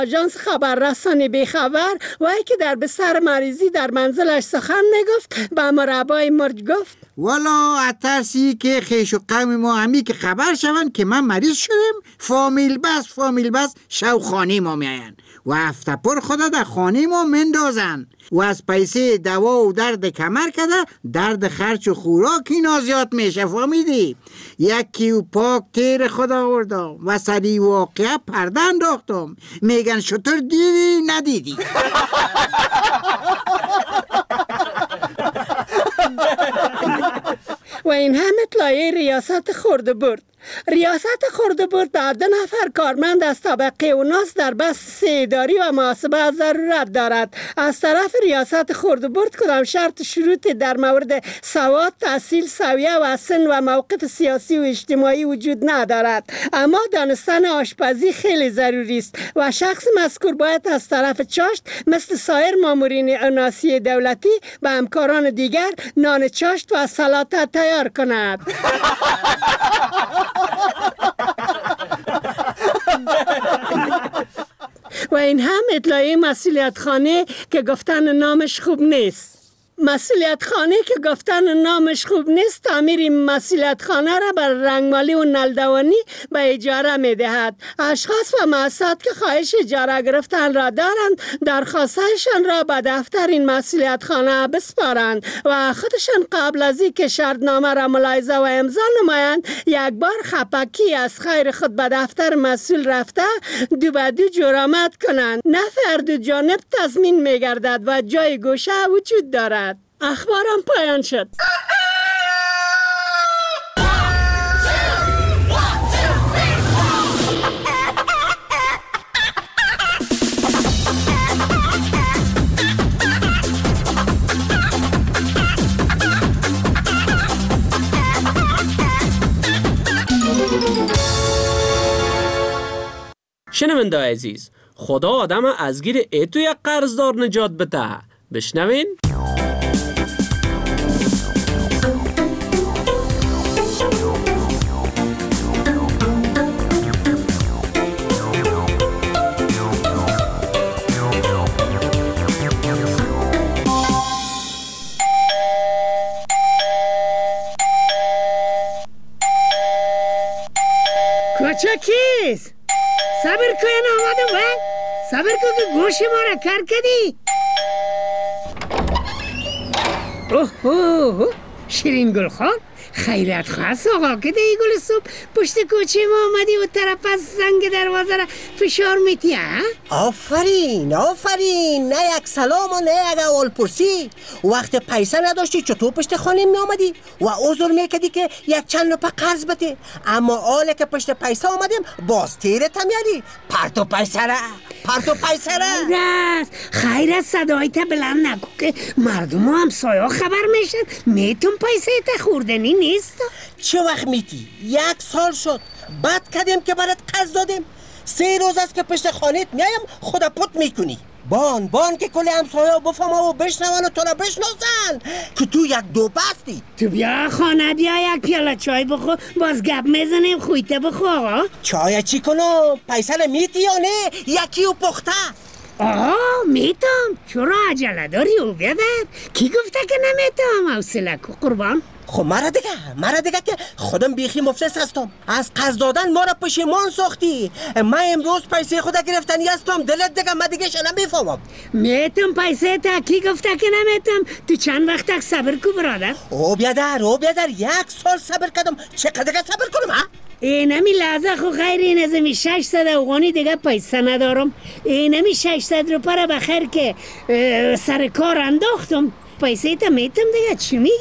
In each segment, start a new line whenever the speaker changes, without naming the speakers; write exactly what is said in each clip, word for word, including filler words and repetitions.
آژانس خبررسانی بیخبر وای که در بستر مریضی در منزلش سخن میگفت به مربای مرج گفت
والا اترسی که خیش و قوم ما همی که خبر شون که من مریض شدم فامیل بس فامیل بس شو خانه ما میاین و هفته پر خدا در خانه ما مندازن و از پیسه دوا و درد کمر کده درد خرچ و خوراک اینا زیاد میشه فهمیدی. یکی و پاک تیر خدا آوردم و سری واقعه پرده انداختم میگن شطور دیدی ندیدی.
و این هم اطلاعیه ریاست خرده‌برد. ریاست خرده‌برد در دو نفر کارمند از طبقه اوناس در بس اداری و محاسبه ضرورت دارد. از طرف ریاست خرده‌برد کدام شرط شروط در مورد سواد، تحصیل، سویه و سن و موقف سیاسی و اجتماعی وجود ندارد، اما دانستن آشپزی خیلی ضروری است و شخص مذکور باید از طرف چاشت مثل سایر مامورین اناسی دولتی به همکاران دیگر نان چاشت و سالاد تیار کند. و این هم اطلاعیه مسئولیت خانه که گفتن نامش خوب نیست. مسئولیت خانه که گفتن نامش خوب نیست تعمیر مسئولیت خانه را بر رنگمالی و نلدوانی به اجاره می دهد. اشخاص و مؤسسات که خواهش اجاره گرفتن را دارند درخواستشان را به دفتر این مسئولیت خانه بسپارند و خودشان قبل از اینکه شرطنامه را ملاحظه و امضا نمایند یک بار خپکی از خیر خود به دفتر مسئول رفته دو به دو جرامت کنند. نفع دو جانب تضمین می گردد و جای گوشه وجود دارد. اخبارم پایان شد.
شنونده عزیز، خدا آدم از گیر ایتو یک قرضدار نجات بده. بشنوین؟
کوچکیست صبر کن آمدم و صبر کن که گوش ما را کار کردی. اوه اوه شیرین گل خان خیرت خواست آقا که دی گل صبح پشت کوچه ما آمدی و طرف از زنگ دروازه را فشار میتی ها؟
آفرین آفرین، نه یک سلام و نه یک اول پرسی. وقت پیسه نداشتی چطور پشت خانه می آمدی و عذر میکردی که یک چند لپه قرض بده، اما آله که پشت پیسه آمدیم باز تیرت هم یادی پرتو پیسه را پرتو پیسه را.
راست خیرت صدایت بلند نگو که مردم هم سایه خبر میشن میتون پیسه تا خوردنی نیست.
چه وقت میتی؟ یک سال شد بعد کردیم که برات قرض دادیم. سه روز است که پشت خانهت میایم خدا پت میکنی. بان بان که کلی همسایه بفهمه و بشنون و تو را بشناسن که تو یک دو بستی.
تو بیا خانه بیا یک پیاله چای بخور باز گپ میزنیم خویته بخور آقا.
چای چی کنم؟ پیسه میتی یا نه؟ یکی و پخته.
آه میتم. چرا عجله داری او بیادر؟ کی گفته که نمیتم؟ حوصله کو قربان.
خب مرا دیگه مرا دیگه که خودم بیخی مفلس هستم. از قرض دادن ما را پشیمان ساختی. من امروز پیسه خود گرفتنی هستم. دلت دیگه من دیگه شنم میفهمم.
میتم پیسه تا کی گفته که نمیتم؟ تو چند وقت تک صبر کو برادر؟
او بیادر او بیادر یک سال صبر کردم. چقدر دیگه صبر کنم ها؟
اینمی لحظه خو خیر این ازمی ششصد افغانی دیگه پیسه ندارم. اینمی ششصد روپه را بخیر که سر کار انداختم. پیسه تا میتم دیگه چی میگی؟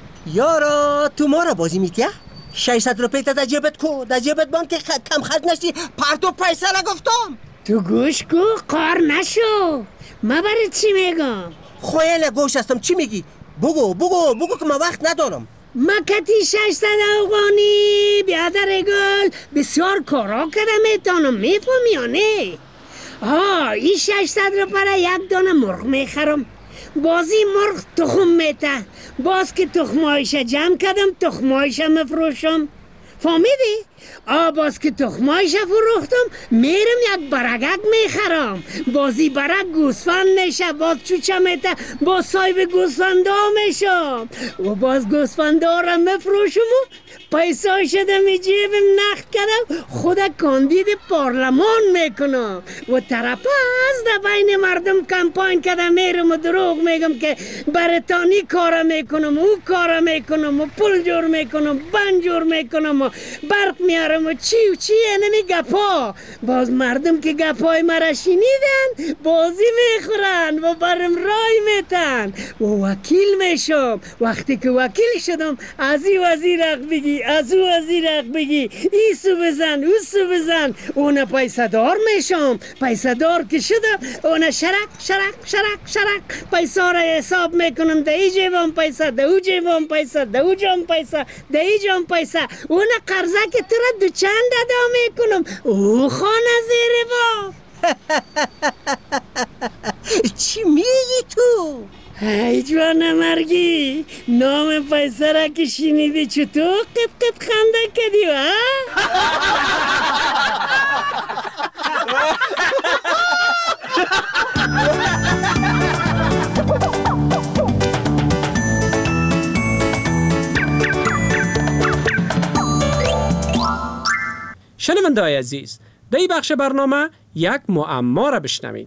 یارا تو ما را بازی میتیه؟ ششصد روپه تا در جیبت کو در جیبت بان که کم خرج نشتی پرتو پیسه را گفتم.
تو گوش کو قار نشو. ما برای چی میگم؟
خویل گوش هستم. چی میگی؟ بگو بگو بگو که ما وقت ندارم.
مکتی ششصد افغانی بیادر گل بسیار کارا کده میتونم میفهم یا نه؟ آه این ششصد رو برای یک دانه مرغ میخرم. بازی مرغ تخم میته. باز که تخمایش جمع کردم تخمایش مفروشم. فهمیدی؟ آباز که تخمایش فروختم میرم یک برگک میخرم. بازی برگ گوسفند میشه، باز چوچه میته باز صاحب گوسفندا میشم و باز گوسفندا را میفروشم و پیسه شده می جیبم نقد کردم، خود کاندید پارلمان میکنم و طرف از ده بین مردم کمپاین کردم میرم و دروغ میگم که برطانی کار میکنم، او کار میکنم و پول جور میکنم، بند جور میکنم و برق میارم و چی و چی نمی گپا. باز مردم که گپای مرا شنیدن بازی میخورن و برم رای میتن و وکیل میشم. وقتی که وکیل شدم از این وزیر بگی از او وزیر بگی ایسو بزن اوسو بزن، اون پیسه دار میشم. پیسه دار که شدم اون شرک شرک شرک شرک پیسه را حساب میکنم، ده ای جیبم پیسه، ده او جیبم پیسه، ده او جام پیسه، ده ای جام پیسه. اون قرضه که تو را دو چند ادا میکنم، او خانه زیر باب.
چی میگی تو؟
ای جوان مرگی، نام پیسه را که شنیدی چطور قب قب خنده کدی و
شنونده‌های عزیز، در این بخش برنامه یک معما را بشنوید.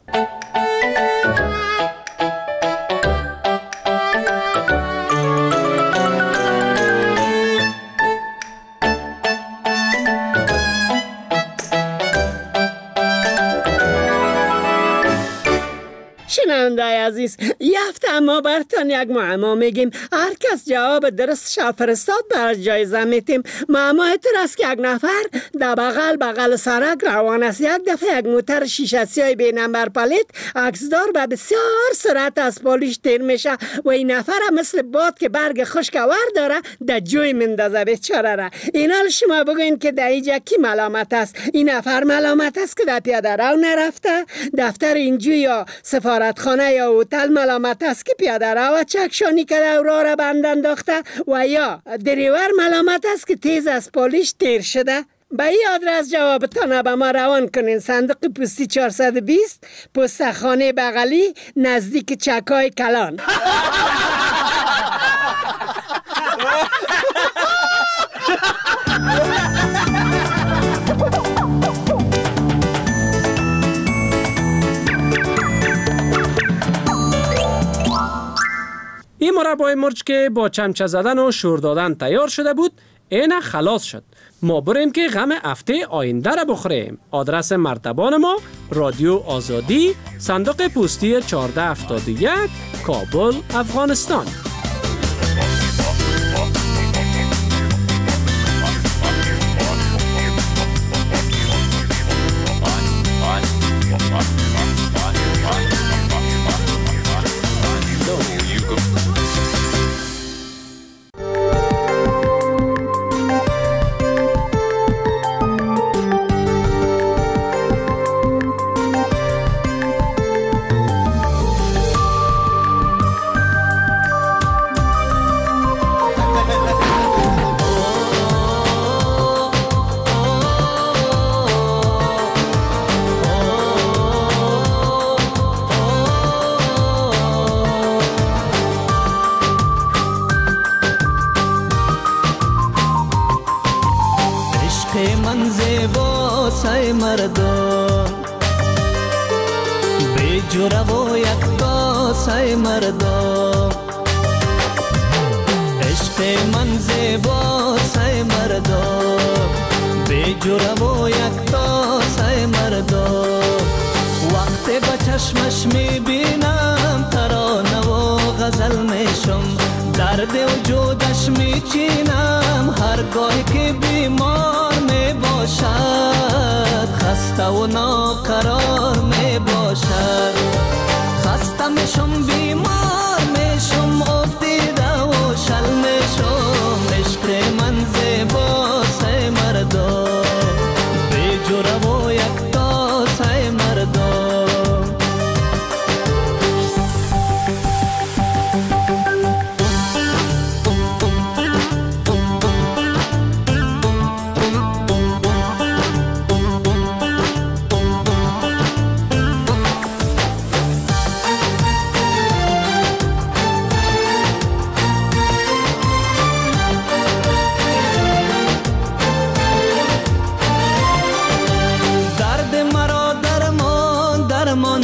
شنونده‌های عزیز، یه هفته ما برتان یک معما میگیم. هر کس جواب درست شا فرستاد برای جایزه میتیم. معما اینطور است که یک نفر در بغل بغل سرک روان است. یک دفعه یک موتر شیشه سیاه بی نمبر پلیت عکسدار به بسیار سرعت از پالیش تیر میشه و این نفر مثل باد که برگ خشک ور داره در جوی مندازه بیچاره را. اینا شما بگوین که در اینجا کی ملامت است؟ این نفر ملامت است که در پیاده رو نرفته؟ دفتر اینجا یا سفارتخانه یا هتل ملامت است که پیاده رو چکشانی کرده و راه را بند انداخته؟ و یا دریور ملامت است که تیز از پالیش تیر شده؟ به این آدرس جوابتان به ما روان کنین. صندوق پستی چهارصد و بیست، پست خانه بغلی، نزدیک چکای کلان.
این مربای مرچ که با چمچه زدن و شور دادن تیار شده بود اینه خلاص شد. ما بریم که غم هفته آینده را بخوریم. آدرس مرتبان ما رادیو آزادی، صندوق پستی چهارده هفتاد و یک، کابل، افغانستان.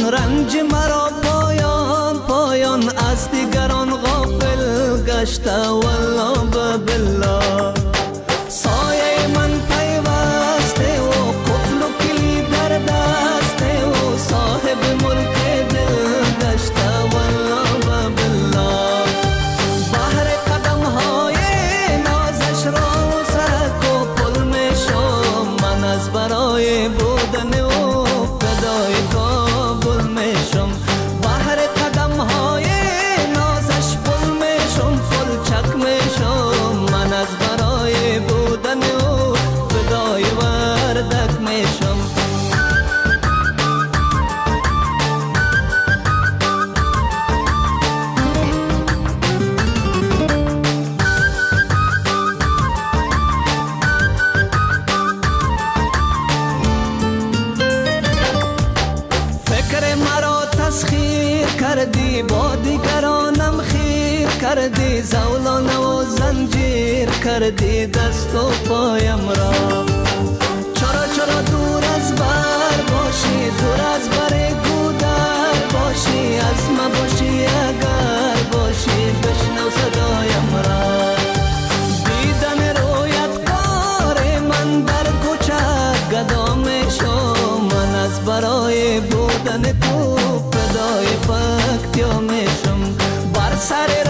جان رنج مرا پایان پایان از دیگران غافل گشته والله بالله سایه من پیوسته و قفل و کلید در دسته و صاحب ملک دل گشته والله بالله بحر قدم های نازش را سرک و پل می شم من از برای بودن او فدای کابل می شم بحر قدم های نازش پل می شم پل چک می شم من از برای بودن او فدای وردک می شم فکر مرا تسخیر کردی با دیگرانم خیر کردی زولانه و زنجیر کردی دست و پایم را چرا چرا دور از بر باشی دور از بر گودر باشی از ما باشی اگر باشی بشنو صدایم را دیدن رویت کار من در کوچه گدا می شم من از برای بودن تو فدای پکتیا می شم بر سر